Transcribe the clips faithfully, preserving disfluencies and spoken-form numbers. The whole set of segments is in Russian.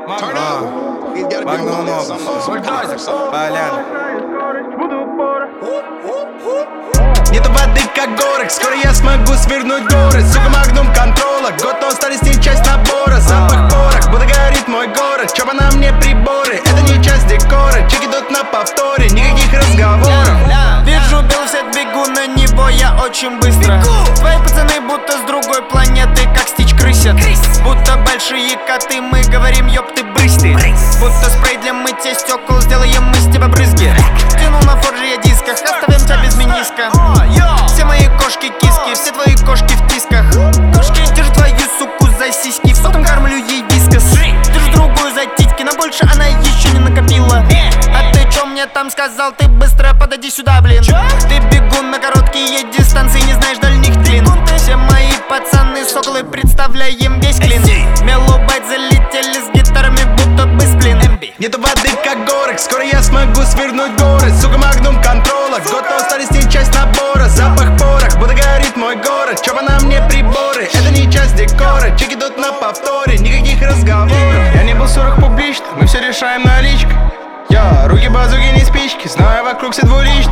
Магнум Опус, Поляна. Нету воды, как горок, скоро я смогу свернуть горы. Сука, Магнум контрола, год на усталость не часть набора. Запах порох, будто горит мой город. Чё бы на мне приборы, это не часть декора. Чеки идут на повторе, никаких разговоров. Вижу белый свет, бегу на него, я очень быстро. Твои пацаны будто с другой планеты, как Стич крысят. Будто большие коты, мы говорим, ёб ты брысь ты. Будто спрей для мытья стекол, сделаем мы с тебя брызги. Тянул на форже я дисках, оставим тебя без миниска. Все мои кошки киски, все твои кошки в тисках. Держу твою суку за сиськи, потом кормлю ей вискас. Держу другую за титьки, но больше она еще не накопила. А ты чё мне там сказал? Ты быстро подойди сюда, блин. Ты бегун на короткие дистанции, не знаешь дальних длин. Все мои пацаны соколы, представляем весь клин. Мелобайт залетели с гитарами, будто бы сплин. Нету воды, как горок, скоро я смогу свернуть горы. Сука, Магнум контрола, год на усталость не часть набора. Запах порох, будто горит мой город. Чё бы на мне приборы, это не часть декора. Чеки идут на повторе, никаких разговоров. Я не был сорок публичных, мы все решаем наличкой. Я, руки базуки, не спички, знаю вокруг все двуличных.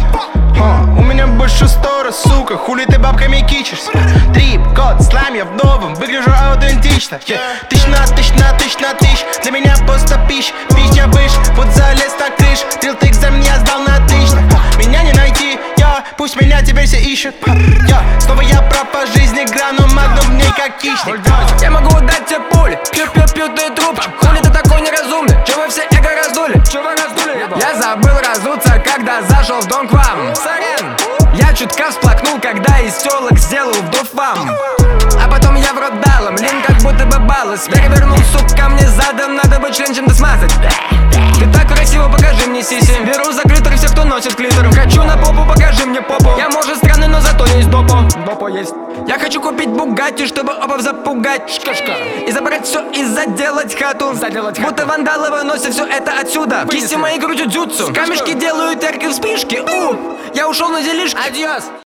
У меня больше стора, сука, хули ты бабками кичишься. Трип, код, слайм, я в новом, выгляжу аутентично. Тысяч на тысяч на тысяч на тысяч, для меня просто пищ. Пищ я выше, вот залез на крыш. Трил-тык за меня сдал на отлично. Меня не найти, я, пусть меня теперь все ищут. Я, снова я прав по жизни, грану Магнум в ней как хищник. Я могу дать тебе пули, пью-пью-пью ты трубчик. Хули ты такой неразумный, чё вы все эго раздули? Чё вы раздули? Я забыл разуться, когда зашел в дом к вам. Сорян, я чутка всплакнул, когда из тёлок сделал вдох вам. А потом я в рот дал им, лень как будто бы баллас. Перевернул, сука, мне задом, надо бы член чем-то смазать. Ты так красиво, покажи мне сиси. Беру за клитор всех, кто носит клитор. Хочу на попу, покажи мне попу. Я может странный, но зато есть допо. Допо есть. Я хочу купить Бугатти, чтобы опов запугать. Шкашка. И забрать все и заделать хату. Заделать хату. Будто вандалы выносят все это отсюда. Кисти мои крутят дзюцу. Камешки делают яркие вспышки. У, я ушел на делишки. Адьос.